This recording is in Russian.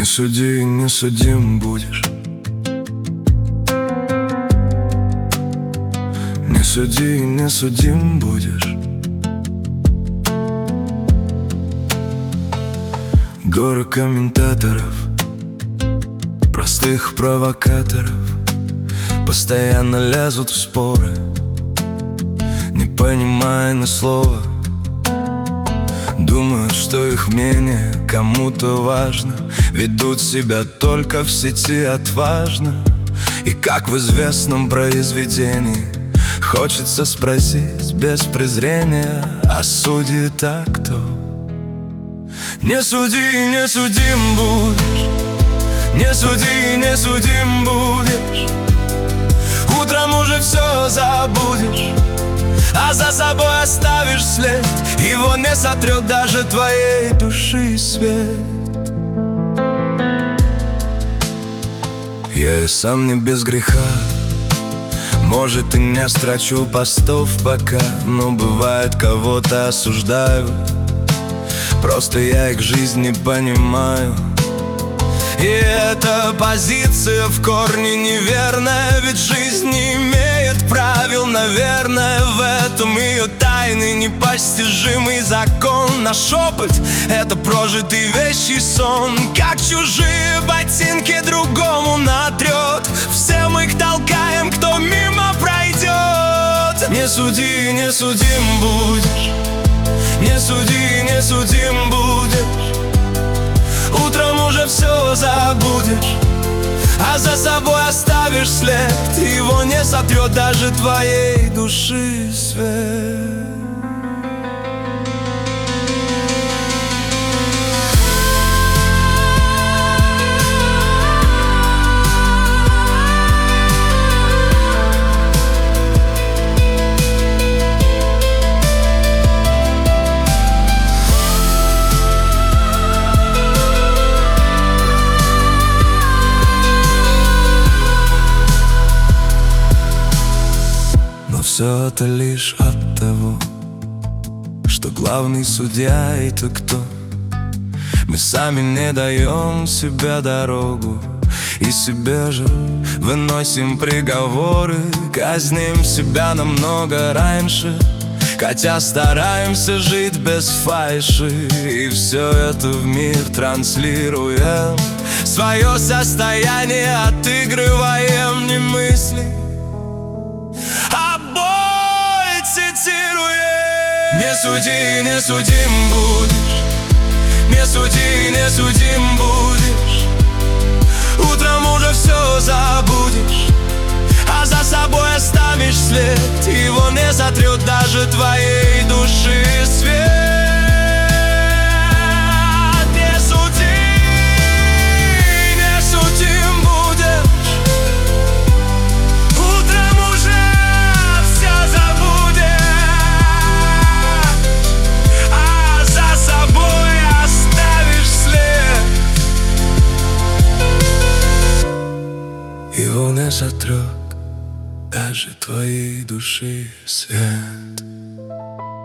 суди, не судим будешь. Не суди, не судим будешь. Горы комментаторов, простых провокаторов, постоянно лезут в споры, не понимая ни слова. Думают, что их мнение кому-то важно, ведут себя только в сети отважно. И как в известном произведении, хочется спросить без презрения: а судит-то кто? Не суди, не судим будешь. Не суди, не судим будешь. Утром уже все забудешь, а за собой оставишь след. Его не сотрет даже твоей души свет. Я и сам не без греха, может, и не строчу постов пока, но бывает, кого-то осуждаю. Просто я их жизнь не понимаю. И эта позиция в корне неверная, ведь жизнь не имеет правил, наверное. В этом ее тайный непостижимый закон. Наш опыт — это прожитый вещий сон, как чужие ботинки другому натрет. Все мы их толкаем, кто мимо пройдет. Не суди, не судим будешь. Не суди, не судим будешь. Утром уже все забудешь, а за собой оставишь след. Его не сотрет даже твоей души свет. Все это лишь от того, что главный судья — это кто? Мы сами не даем себе дорогу, и себе же выносим приговоры. Казним себя намного раньше, хотя стараемся жить без фальши. И все это в мир транслируем, свое состояние отыгрываем, не мысли, не суди, не судим будешь. Не суди, не судим будешь. Утром уже все забудешь, а за собой оставишь след. Его не сотрет даже твоей души свет. Не суди, не судим будешь. Утром уже все забудешь, его не сотрет даже твоей души свет.